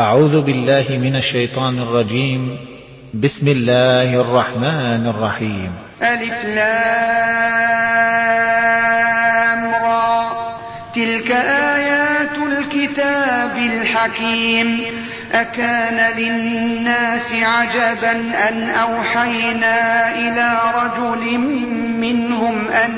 أعوذ بالله من الشيطان الرجيم. بسم الله الرحمن الرحيم. ألف لام را تلك آيات الكتاب الحكيم. أكان للناس عجبا أن أوحينا إلى رجل منهم أن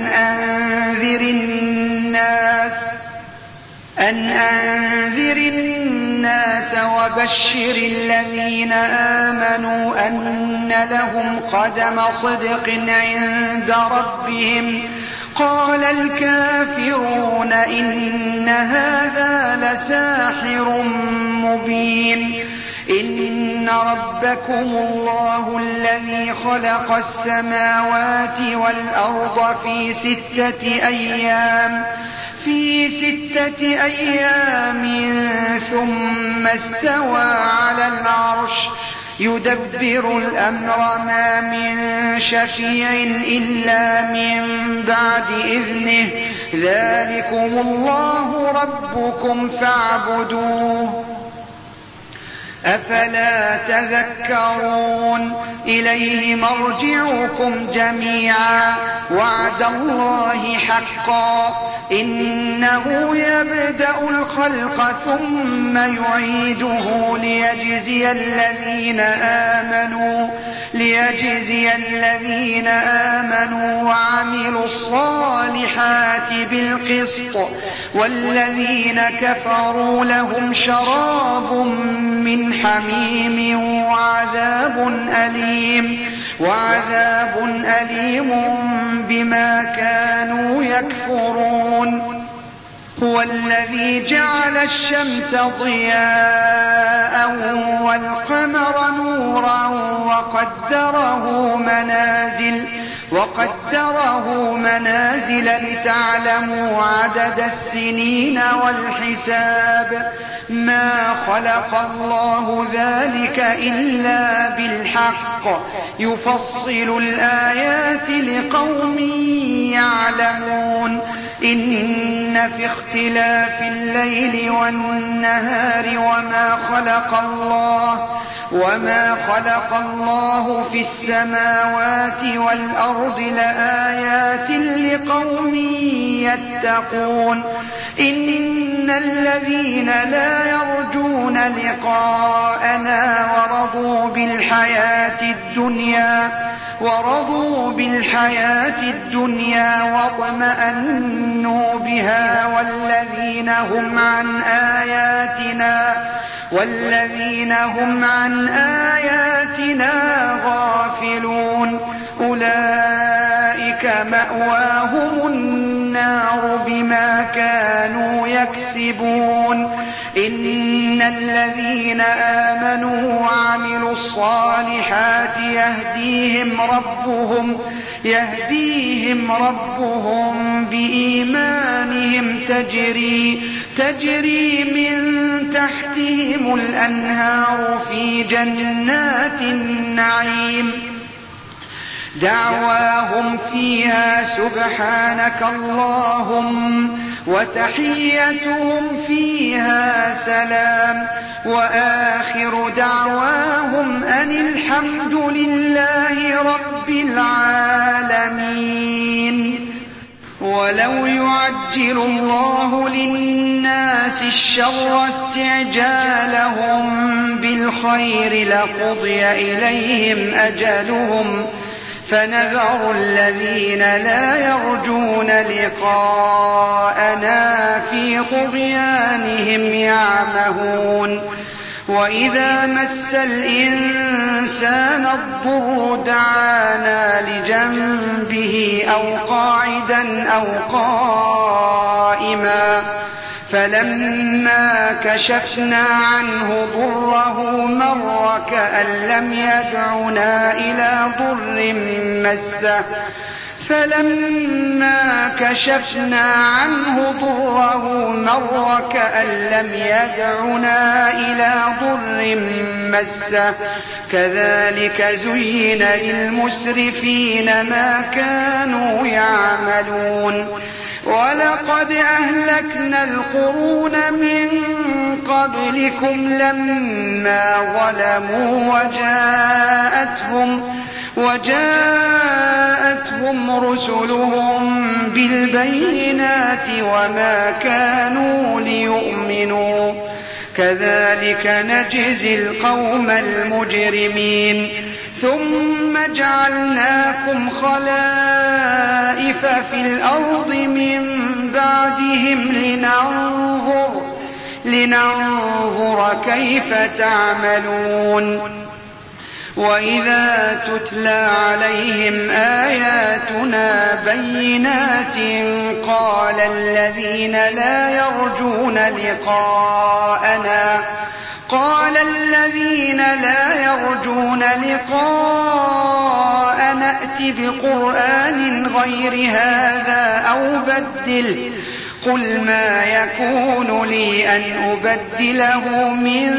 أنذر الناس وبشر الذين آمنوا أن لهم قدم صدق عند ربهم. قال الكافرون إن هذا لساحر مبين. إن ربكم الله الذي خلق السماوات والأرض في 6 أيام ثم استوى على العرش يدبر الأمر ما من شفيع إلا من بعد إذنه. ذلكم الله ربكم فاعبدوه أفلا تذكرون. إليه مرجعكم جميعا وعد الله حقا. إنه يبدأ الخلق ثم يعيده ليجزي الذين آمنوا وعملوا الصالحات بالقسط والذين كفروا لهم شراب من حميم وعذاب أليم بما كانوا يكفرون. هو الذي جعل الشمس ضياء والقمر نورا وقدره منازل لتعلموا عدد السنين والحساب. ما خلق الله ذلك إلا بالحق يفصل الآيات لقوم يعلمون. إن في اختلاف الليل والنهار وما خلق الله في السماوات والأرض لآيات لقوم يتقون. إن الذين لا يرجون لقاءنا ورضوا بالحياة الدنيا واطمأنوا بها والذين هم عن آياتنا غافلون. أولئك مأواهم النار بما كانوا يكسبون. إن الذين آمنوا وعملوا الصالحات يهديهم ربهم بإيمانهم تجري من تحتهم الأنهار في جنات النعيم. دعواهم فيها سبحانك اللهم وتحيتهم فيها سلام. وآخر دعواهم أن الحمد لله رب العالمين. ولو يعجل الله للناس الشر استعجالهم بالخير لقضي إليهم أجلهم فنذر الذين لا يرجون لقاءنا في طغيانهم يعمهون. وإذا مس الإنسان الضر دعانا لجنبه أو قاعدا أو قائما فلما كشفنا عنه ضره مر كأن لم يدعنا إلى ضر مسه كذلك زين للمسرفين ما كانوا يعملون. ولقد أهلكنا القرون من قبلكم لما ظلموا وجاءتهم رسلهم بالبينات وما كانوا ليؤمنوا كذلك نجزي القوم المجرمين ثم جعلناكم خلائف في الأرض من بعدهم لننظر كيف تعملون وإذا تتلى عليهم آياتنا بينات قال الذين لا يرجون لقاءنا ائت بقرآن غير هذا أو بدله قل ما يكون لي أن أبدله من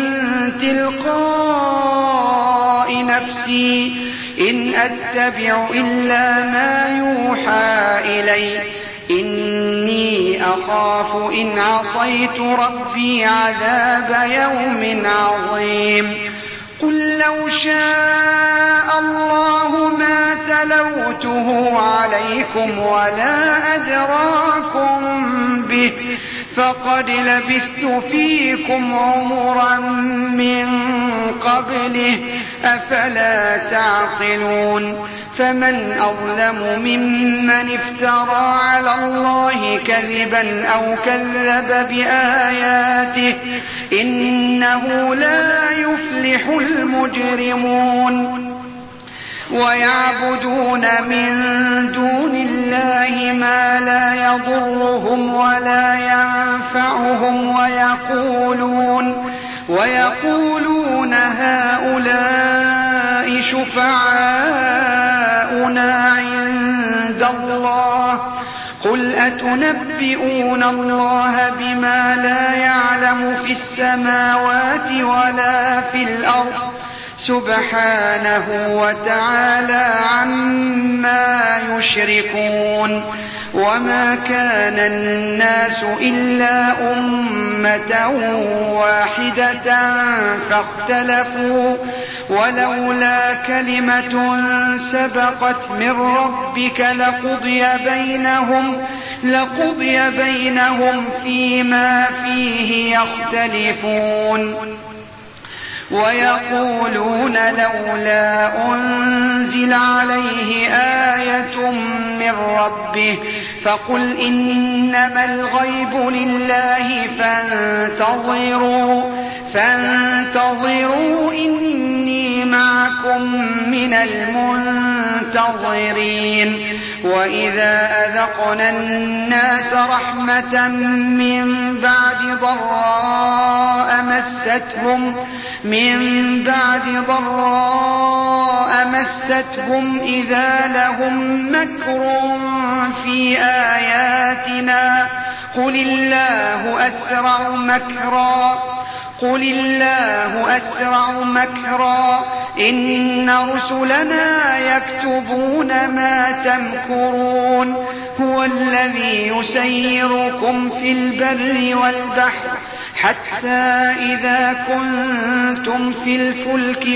تلقاء نفسي إن أتبع إلا ما يوحى إلي إني أخاف إن عصيت ربي عذاب يوم عظيم قل لو شاء الله ما تلوته عليكم ولا أدراكم به فقد لبثت فيكم عمرا من قبله أفلا تعقلون فمن أظلم ممن افترى على الله كذبا أو كذب بآياته إنه لا يفلح المجرمون ويعبدون من دون الله ما لا يضرهم ولا ينفعهم ويقولون هؤلاء شفعاؤنا عند الله قل أتنبئون الله بما لا يعلم في السماوات ولا في الأرض سبحانه وتعالى عما يشركون وما كان الناس إلا أمة واحدة فاختلفوا ولولا كلمة سبقت من ربك لقضي بينهم فيما فيه يختلفون ويقولون لولا أنزل عليه آية من ربه فقل إنما الغيب لله فانتظروا إني معكم من المنتظرين وإذا أذقنا الناس رحمة من بعد ضراء مستهم إذا لهم مكر في آياتنا قل الله أسرع مكرا إن رسلنا يكتبون ما تمكرون هو الذي يسيركم في البر والبحر حتى إذا كنتم في الفلك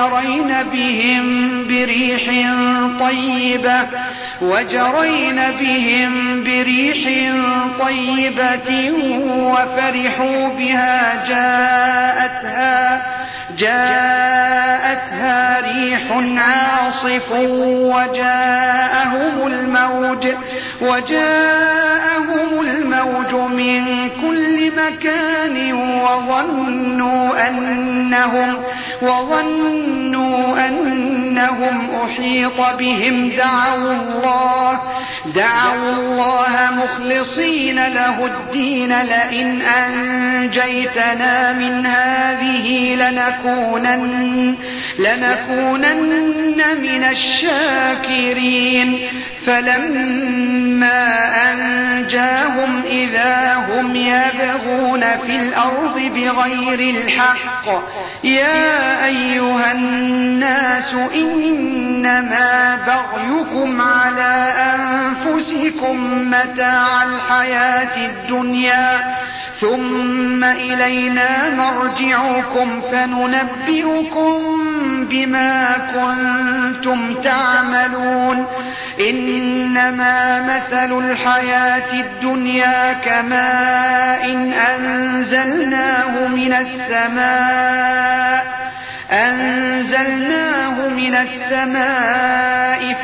وجرين بهم بريح طيبة وفرحوا بها جاءتها ريح عاصف وجاءهم الموج من كل مكان وظنوا أنهم أحيط بهم دعوا الله مخلصين له الدين لئن أنجيتنا من هذه لنكونن من الشاكرين فلما أنجاهم إذا هم يبغون في الأرض بغير الحق يا أيها الناس إنما بغيكم على أنفسكم متاع الحياة الدنيا ثم إلينا مرجعكم فننبئكم بما كنتم تعملون إنما مثل الحياة الدنيا كماء أنزلناه من السماء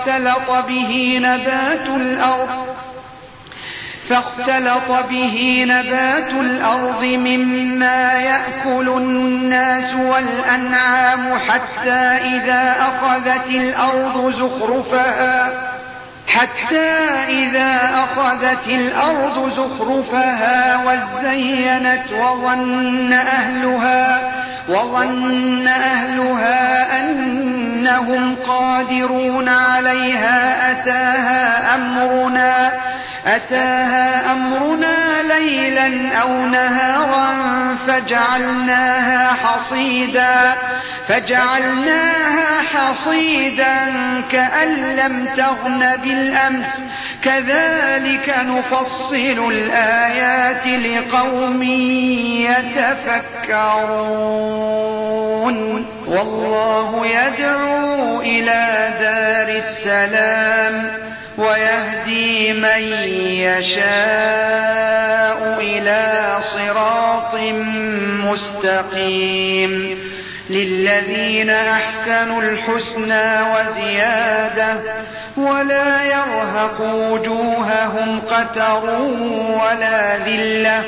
فاختلط به نبات الأرض مما يأكل الناس والأنعام حتى إذا أخذت الأرض زخرفها وزينت وظن أهلها أنهم قادرون عليها أتاها أمرنا ليلا أو نهارا فجعلناها حصيدا كأن لم تغن بالأمس كذلك نفصل الآيات لقوم يتفكرون والله يدعو إلى دار السلام ويهدي من يشاء إلى صراط مستقيم للذين أحسنوا الحسنى وزيادة ولا يرهق وجوههم قتر ولا ذلة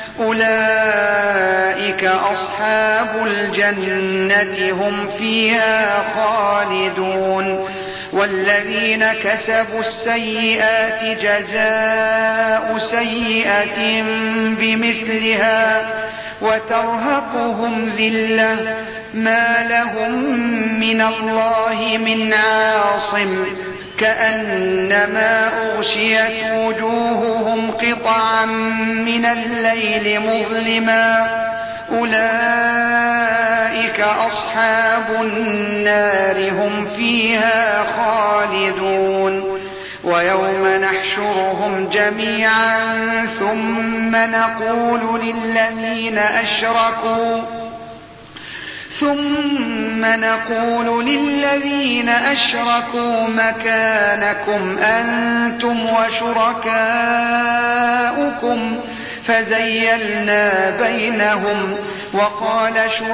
أولئك أصحاب الجنة هم فيها خالدون والذين كسبوا السيئات جزاء سيئة بمثلها وترهقهم ذلة ما لهم من الله من عاصم كأنما أغشيت وجوههم قطعا من الليل مظلما أولئك أصحاب النار هم فيها خالدون ويوم نحشرهم جميعا ثم نقول للذين أشركوا مكانكم أنتم وشركاؤكم فزيلنا بينهم وقال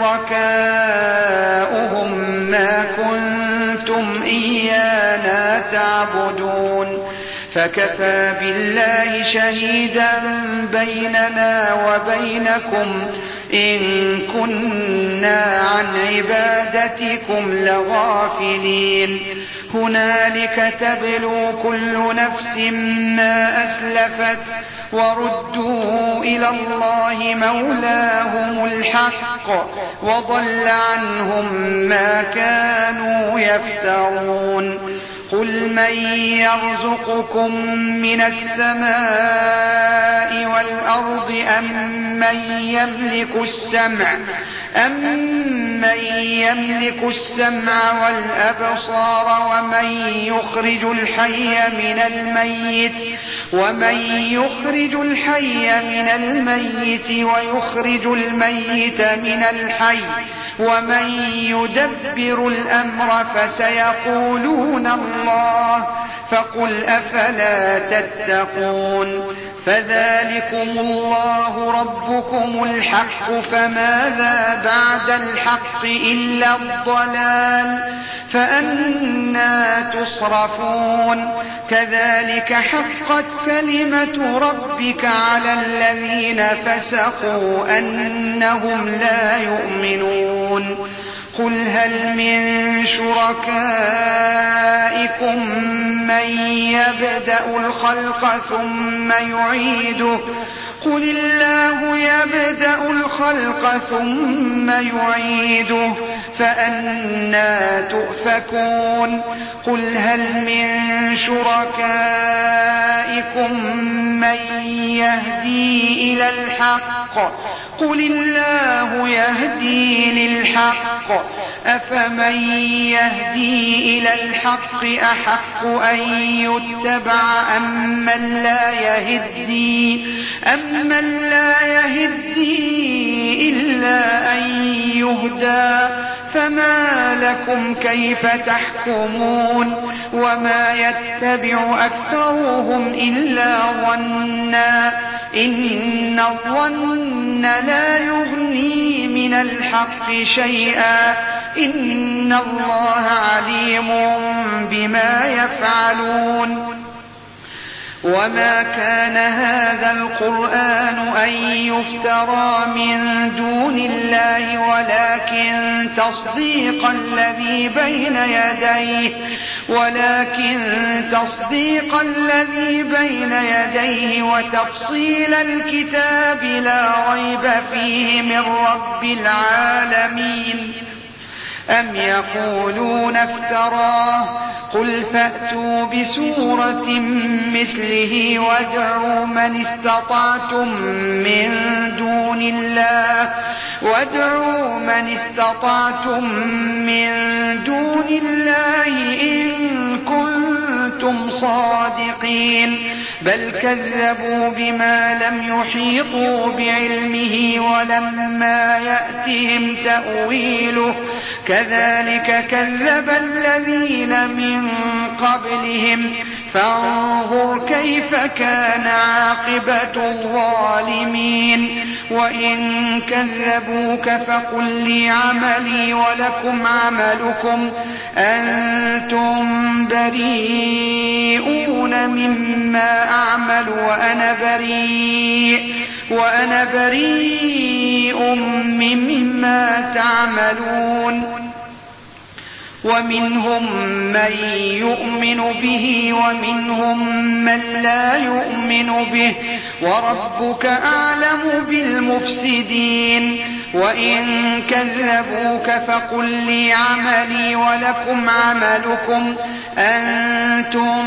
شركاؤهم ما كنتم إيانا تعبدون فكفى بالله شهيدا بيننا وبينكم إن كنا عن عبادتكم لغافلين هنالك تبلو كل نفس ما أسلفت وردوا إلى الله مولاهم الحق وضل عنهم ما كانوا يفترون قل من يرزقكم من السماء والأرض أمن يملك السمع والأبصار ومن يخرج الحي من الميت ويخرج الميت من الحي ومن يدبر الأمر فسيقولون الله فقل أفلا تتقون فذلكم الله ربكم الحق فماذا بعد الحق إلا الضلال فأنى تصرفون كذلك حقت كلمة ربك على الذين فسقوا أنهم لا يؤمنون قل هل من شركائكم من يبدأ الخلق ثم يعيده قل الله يبدأ الخلق ثم يعيده فأنى تؤفكون قل هل من شركائكم من يهدي إلى الحق قل الله يهدي للحق أفمن يهدي إلى الحق أحق أن يتبع أمن لا يهدي إلا أن يهدى فما لكم كيف تحكمون وما يتبع أكثرهم إلا ظنا إن الظن لا يغني من الحق شيئا إن الله عليم بما يفعلون وما كان هذا القرآن أن يفترى من دون الله ولكن تصديق الذي بين يديه وتفصيل الكتاب لا ريب فيه من رب العالمين أم يقولون افتراه قل فأتوا بسورة مثله وادعوا من استطعتم من دون الله إن كنتم صادقين بل كذبوا بما لم يحيطوا بعلمه ولما يأتهم تأويله كذلك كذب الذين من قبلهم فانظر كيف كان عاقبة الظالمين وإن كذبوك فقل لي عملي ولكم عملكم أنتم بريئون مما أعمل وأنا بريء مما تعملون ومنهم من يؤمن به ومنهم من لا يؤمن به وربك أعلم بالمفسدين وإن كذبوك فقل لي عملي ولكم عملكم أنتم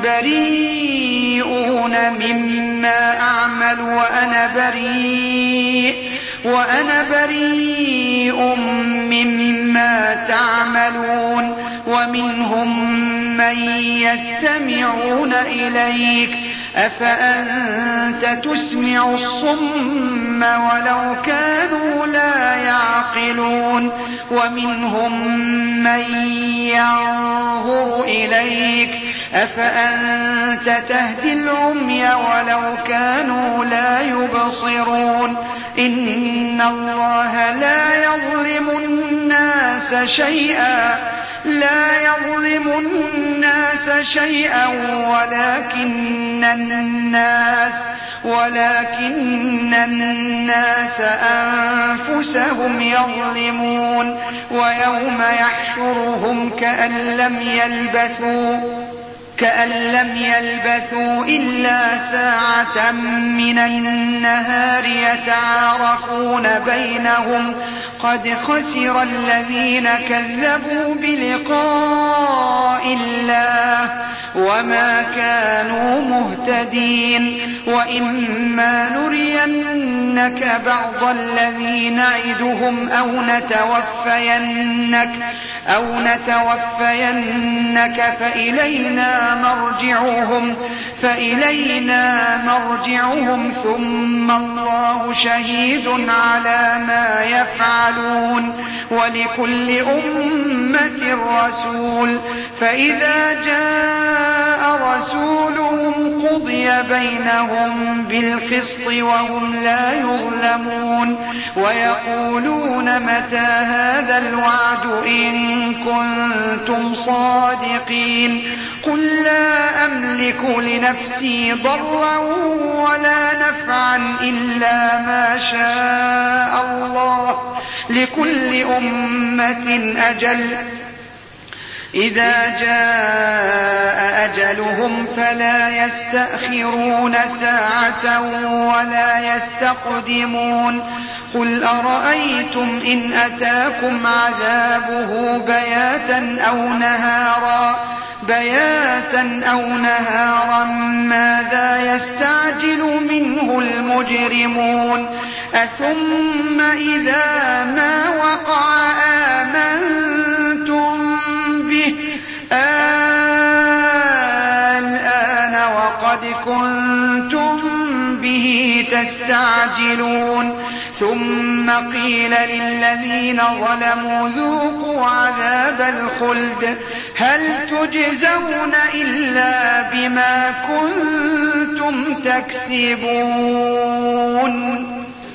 بريئون مما أعمل وأنا بريء مما تعملون ومنهم من يستمعون إليك أفأنت تسمع الصم ولو كانوا لا يعقلون ومنهم من ينظر إليك أفأنت تهدي العمي ولو كانوا لا يبصرون إن الله لا يظلم الناس شيئا ولكن الناس أنفسهم يظلمون ويوم يحشرهم كأن لم يلبثوا إلا ساعة من النهار يتعارفون بينهم قد خسر الذين كذبوا بلقاء الله وما كانوا مهتدين وإما نرينك بعض الذي نعدهم أو نتوفينك فإلينا مرجعهم ثم الله شهيد على ما يفعلون ولكل أمة رسول فإذا جاء رسولهم قضي بينهم بالقسط وهم لا يظلمون ويقولون متى هذا الوعد إن كنتم صادقين قل لا أملك لنفسي ضرا ولا نفعا إلا ما شاء الله لكل أمة أجل إذا جاء أجلهم فلا يستأخرون ساعة ولا يستقدمون قل أرأيتم إن أتاكم عذابه بياتا أو نهارا ماذا يستعجل منه المجرمون أثم إذا ما وقع آمنتم تستعجلون ثم قيل للذين ظلموا ذوقوا عذاب الخلد هل تجزون إلا بما كنتم تكسبون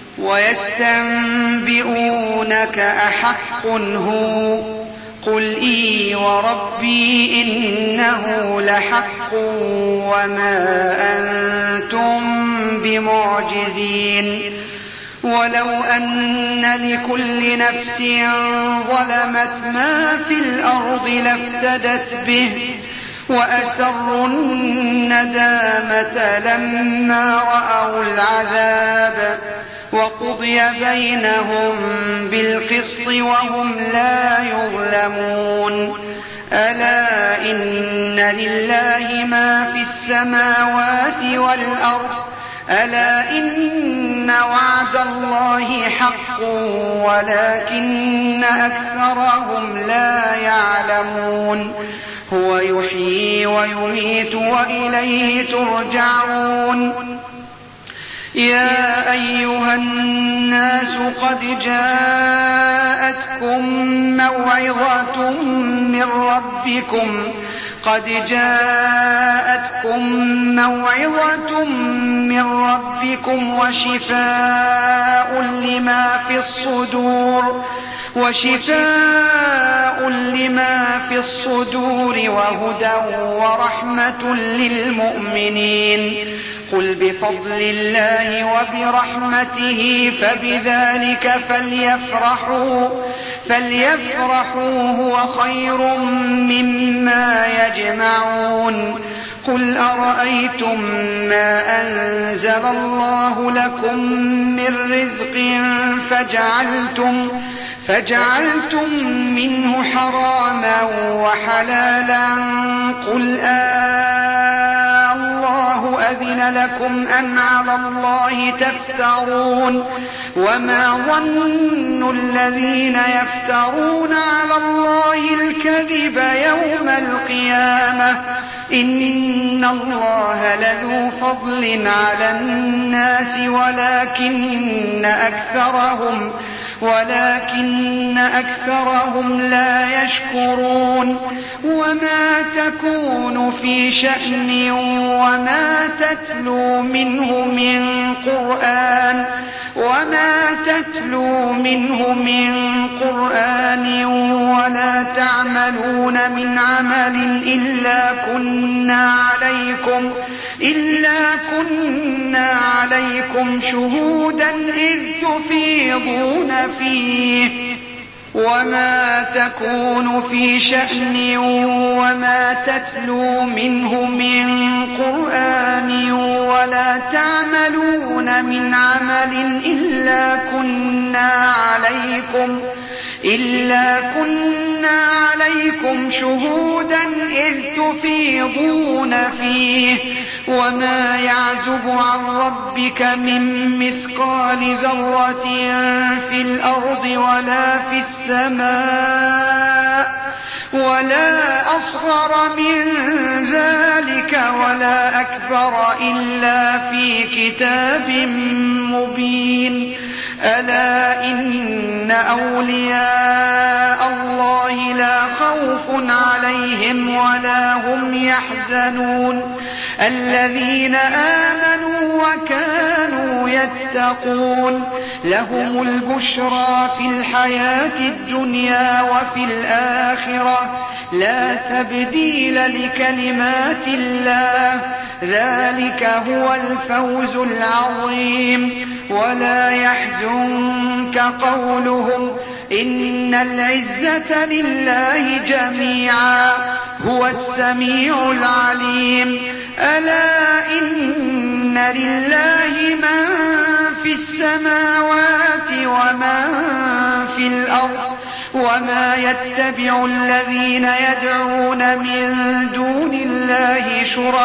ويستنبئونك أحق هو قل إي وربي إنه لحق وما أنتم بمعجزين ولو أن لكل نفس ظلمت ما في الأرض لافتدت به وأسروا الندامة لما رأوا العذاب وقضي بينهم بالقسط وهم لا يظلمون ألا إن لله ما في السماوات والأرض ألا إن وعد الله حق ولكن أكثرهم لا يعلمون هو يحيي ويميت وإليه ترجعون يا أيها الناس قد جاءتكم موعظة من ربكم وشفاء لما في الصدور وهدى ورحمة للمؤمنين قل بفضل الله وبرحمته فبذلك فليفرحوا هو خير مما يجمعون قل أرأيتم ما أنزل الله لكم من رزق فجعلتم منه حراما وحلالا قل الله أذن لكم أم على الله تفترون وما ظن الذين يفترون على الله الكذب يوم القيامة إن الله لذو فضل على الناس ولكن أكثرهم لا يشكرون وما تكون في شأن وما تتلو منه من قرآن ولا تعملون من عمل إلا كنا عليكم شهودا إذ تفيضون فيه وما تكون في شأن وما تتلو منه من قرآن ولا تعملون من عمل إلا كنا عليكم شهودا إذ تفيضون فيه وما يعزب عن ربك من مثقال ذرة في الأرض ولا في السماء ولا أصغر من ذلك ولا أكبر إلا في كتاب مبين ألا إن أولياء الله لا خوف عليهم ولا هم يحزنون الذين آمنوا وكانوا يتقون لهم البشرى في الحياة الدنيا وفي الآخرة لا تبديل لكلمات الله ذلك هو الفوز العظيم ولا يحزنك قولهم إن العزة لله جميعا هو السميع العليم ألا إن لله من في السماوات ومن في الأرض وما يتبع الذين يدعون من دون الله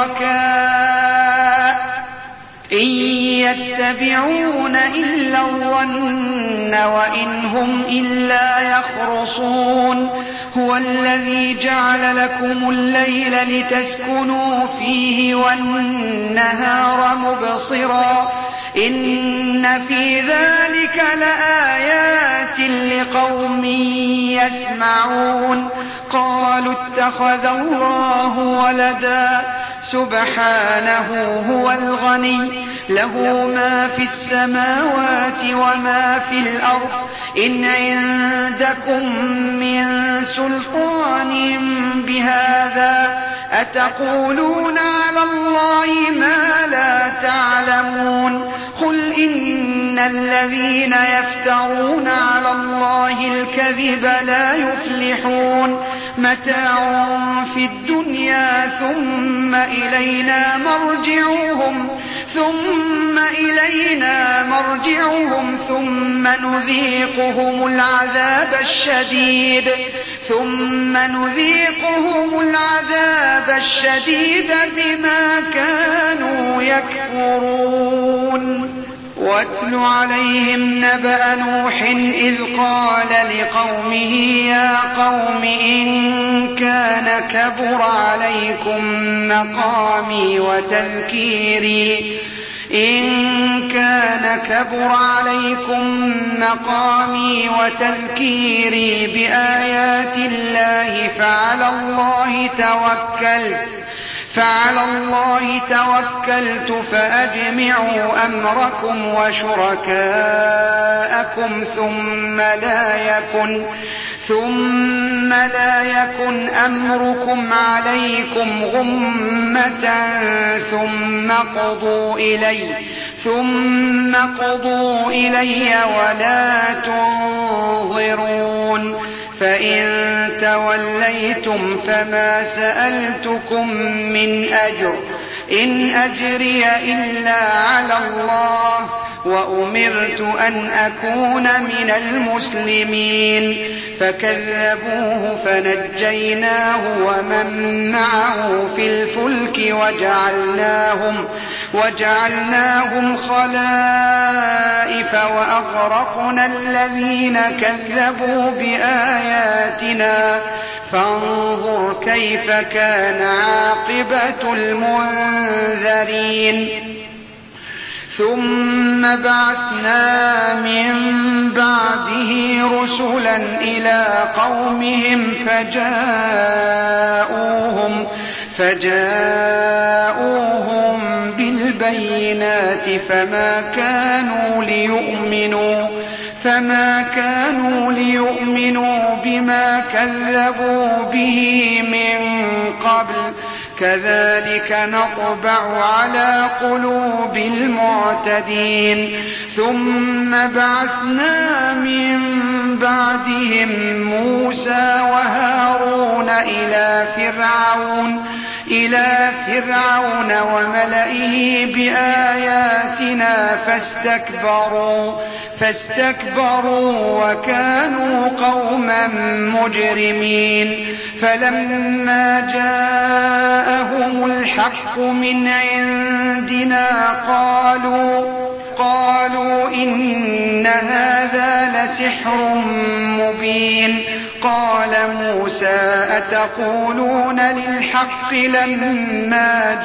شركاء إن يتبعون إلا الظن وإن هم إلا يخرصون هو الذي جعل لكم الليل لتسكنوا فيه والنهار مبصرا إن في ذلك لآيات لقوم يسمعون قالوا اتخذ الله ولدا سبحانه هو الغني له ما في السماوات وما في الأرض إن عندكم من سلطان بهذا أتقولون على الله ما لا تعلمون قل إن الذين يفترون على الله الكذب لا يفلحون متاع في الدنيا ثم إلينا مرجعهم ثم نذيقهم العذاب الشديد بما كانوا يكفرون واتل عليهم نبأ نوح إذ قال لقومه يا قوم إن كان كبر عليكم مقامي وتذكيري بآيات الله فعلى الله توكلت فأجمعوا أمركم وشركاءكم ثم لا يكن أمركم عليكم غمة ثم قضوا إلي ولا تنظرون فإن توليتم فما سألتكم من أجر إن أجري إلا على الله وأمرت أن أكون من المسلمين فكذبوه فنجيناه ومن معه في الفلك وجعلناهم خلائف وأغرقنا الذين كذبوا بآياتنا فانظر كيف كان عاقبة المنذرين ثم بعثنا من بعده رسلا إلى قومهم فجاءوهم بالبينات فما كانوا ليؤمنوا بما كذبوا به من قبل كذلك نطبع على قلوب المعتدين ثم بعثنا من بعدهم موسى وهارون إلى فرعون وملئه بآياتنا فاستكبروا وكانوا قوما مجرمين فلما جاءهم الحق من عندنا قالوا إن هذا لسحر مبين قال موسى أتقولون للحق لما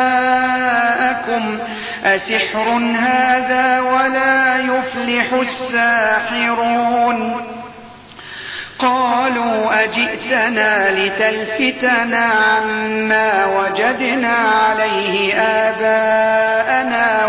جاءكم أسحر هذا ولا يفلح الساحرون قالوا أجئتنا لتلفتنا عما وجدنا عليه آباءنا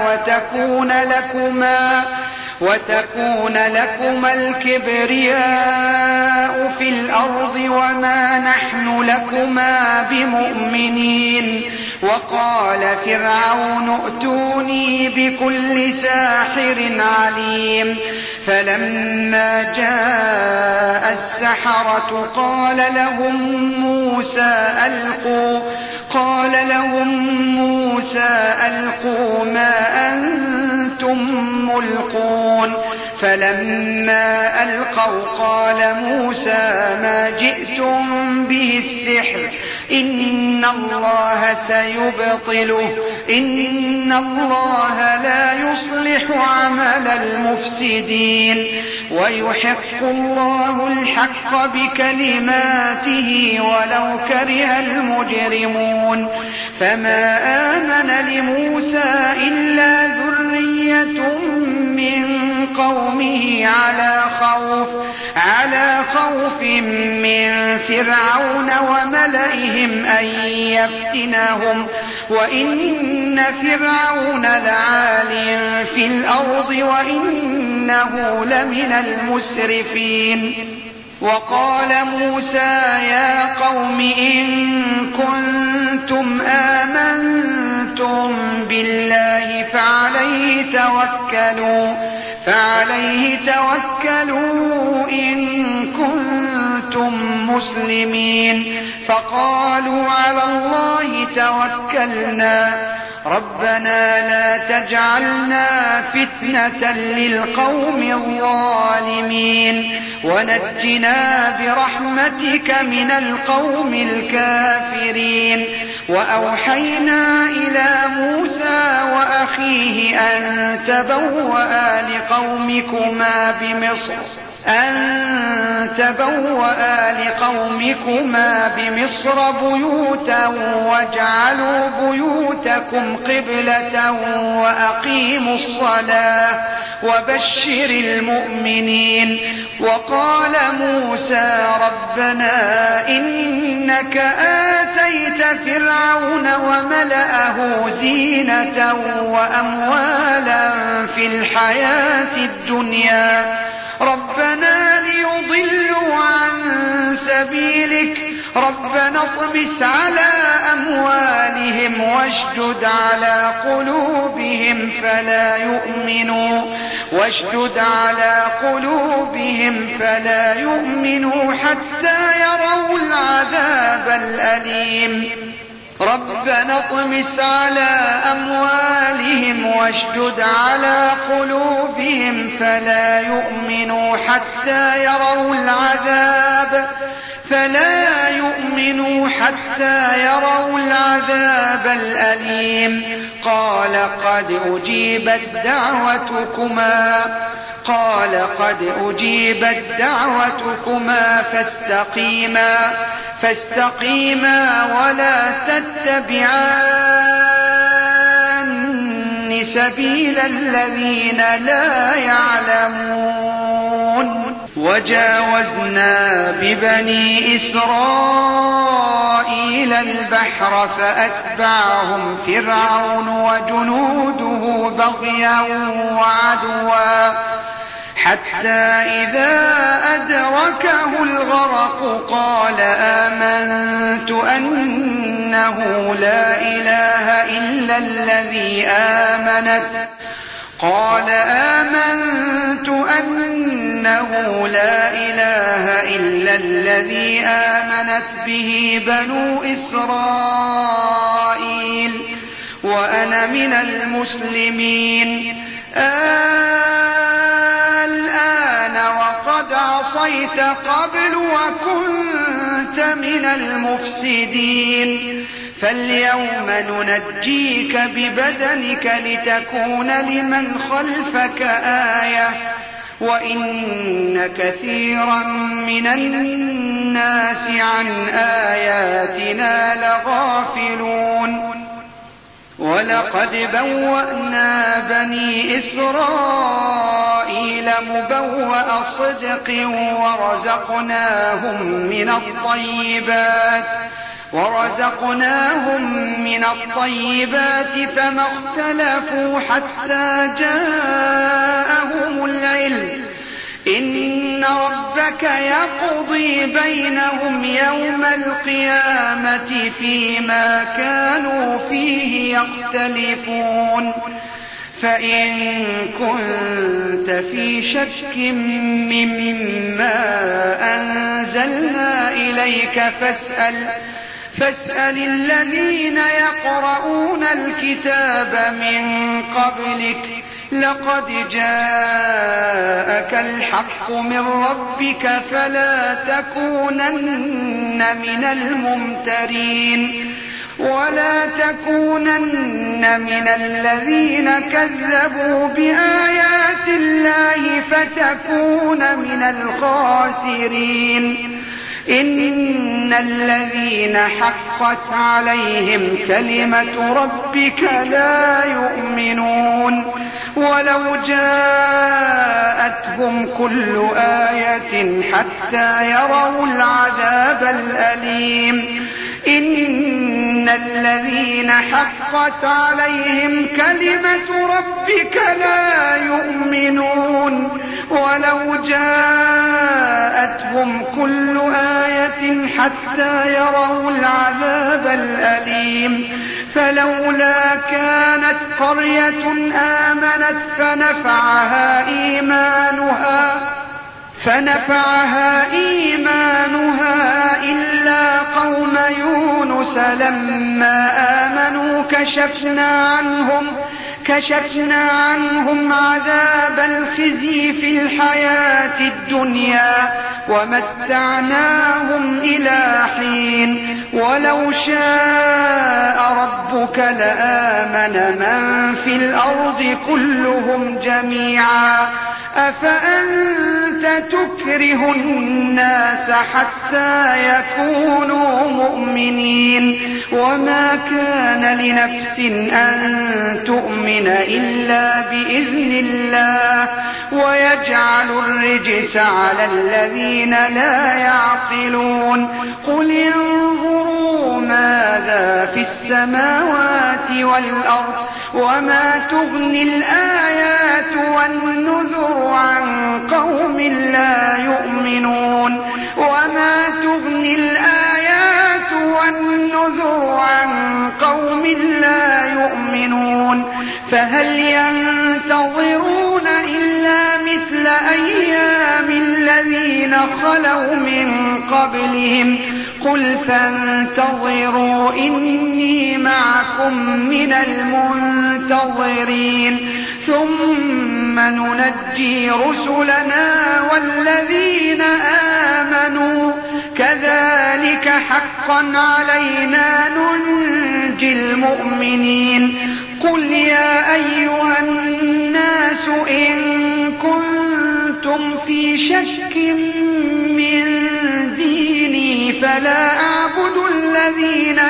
وتكون لكما الكبرياء في الأرض وما نحن لكما بمؤمنين وقال فرعون ائتوني بكل ساحر عليم فلما جاء السحرة قال لهم موسى ألقوا ما أنتم ملقون فلما ألقوا قال موسى ما جئتم به السحر إن الله سيبطله إن الله لا يصلح عمل المفسدين ويحق الله الحق بكلماته ولو كره المجرمون فما آمن لموسى إلا ذرية من قومه على خوف من فرعون وملئهم أن يفتنهم وإن فرعون لعال في الأرض وإنه لمن المسرفين وقال موسى يا قوم إن كنتم آمنتم بالله فعليه توكلوا إن كنتم مسلمين فقالوا على الله توكلنا ربنا لا تجعلنا فتنة للقوم الظالمين ونجنا برحمتك من القوم الكافرين وأوحينا إلى موسى وأخيه أن تبوأ لقومكما بمصر بيوتا واجعلوا بيوتكم قبلة وأقيموا الصلاة وبشر المؤمنين وقال موسى ربنا إنك آتيت فرعون وملأه زينة وأموالا في الحياة الدنيا ربنا ليضلوا عن سبيلك ربنا اطمس على أموالهم واشدد على قلوبهم فلا يؤمنوا حتى يروا العذاب الأليم ربنا اطمس على أموالهم واشدد على قلوبهم فلا يؤمنوا حتى يروا العذاب الأليم قال قد أجيبت دعوتكما فاستقيما ولا تتبعان سبيل الذين لا يعلمون وجاوزنا ببني إسرائيل البحر فأتبعهم فرعون وجنوده بغيا وعدوا حتى إذا أدركه الغرق قال آمنت أنه لا إله إلا الذي آمنت به بنو إسرائيل وأنا من المسلمين الآن وقد عصيت قبل وكنت من المفسدين فاليوم ننجيك ببدنك لتكون لمن خلفك آية وإن كثيرا من الناس عن آياتنا لغافلون ولقد بوأنا بني إسرائيل مبوأ صدق ورزقناهم من الطيبات فما اختلفوا حتى جاءهم العلم إن ربك يقضي بينهم يوم القيامة فيما كانوا فيه يختلفون فإن كنت في شك مما أنزلنا إليك فاسأل الذين يقرؤون الكتاب من قبلك لقد جاءك الحق من ربك فلا تكونن من الممترين ولا تكونن من الذين كذبوا بآيات الله فتكون من الخاسرين. إن الذين حقت عليهم كلمة ربك لا يؤمنون ولو جاءتهم كل آية حتى يروا العذاب الأليم. إن الذين حقت عليهم كلمة ربك لا يؤمنون ولو جاءتهم كل آية حتى يروا العذاب الأليم. فلولا كانت قرية آمنت فنفعها إيمانها إلا قوم يونس لما آمنوا كشفنا عنهم عذاب الخزي في الحياة الدنيا ومتعناهم إلى حين. ولو شاء ربك لآمن من في الأرض كلهم جميعا أفأنت تكره الناس حتى يكونوا مؤمنين. وما كان لنفس أن تؤمن إلا بإذن الله ويجعل الرجس على الذين لا يعقلون. قل انظروا ماذا في السماوات والأرض وما تغني الآيات والنذر عن قوم لا يؤمنون. وما تغني الآيات والنذر عن قوم لا يؤمنون. فهل ينتظرون إلا مثل أيام الذين خلوا من قبلهم قل فانتظروا إني معكم من المنتظرين ثم ننجي رسلنا والذين آمنوا كذلك حقا علينا ننجي المؤمنين. قل يا أيها الناس إن كنتم في شك من ديني فلا أعبد الذين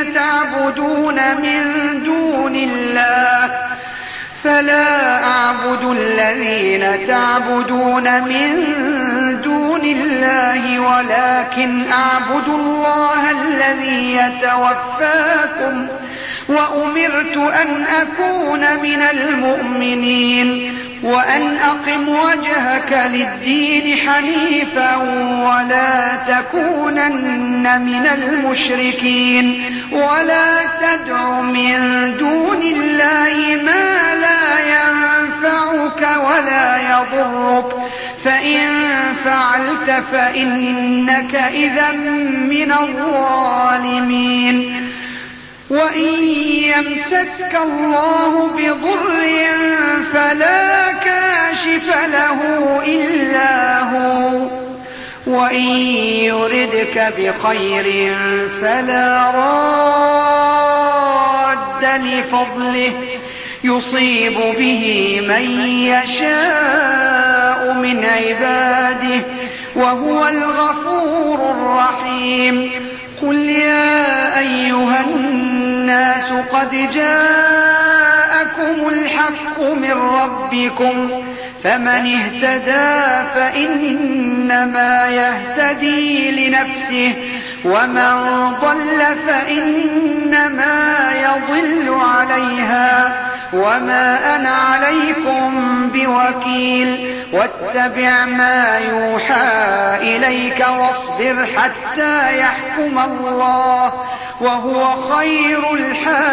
تعبدون من دون الله ولكن أعبد الله الذي يتوفاكم وأمرت أن أكون من المؤمنين وأن أقم وجهك للدين حنيفا ولا تكونن من المشركين ولا تدع من دون الله ما لا ينفعك ولا يضرك فإن فعلت فإنك إذا من الظالمين. وإن يمسسك الله بضر فلا كاشف له إلا هو وإن يردك بخير فلا راد لفضله يصيب به من يشاء من عباده وهو الغفور الرحيم. قل يا أيها الناس قد جاءكم الحق من ربكم فمن اهتدى فإنما يهتدي لنفسه ومن ضل فإنما يضل عليها وما أنا عليكم بوكيل. واتبع ما يوحى إليك واصبر حتى يحكم الله وهو خير الحاكمين.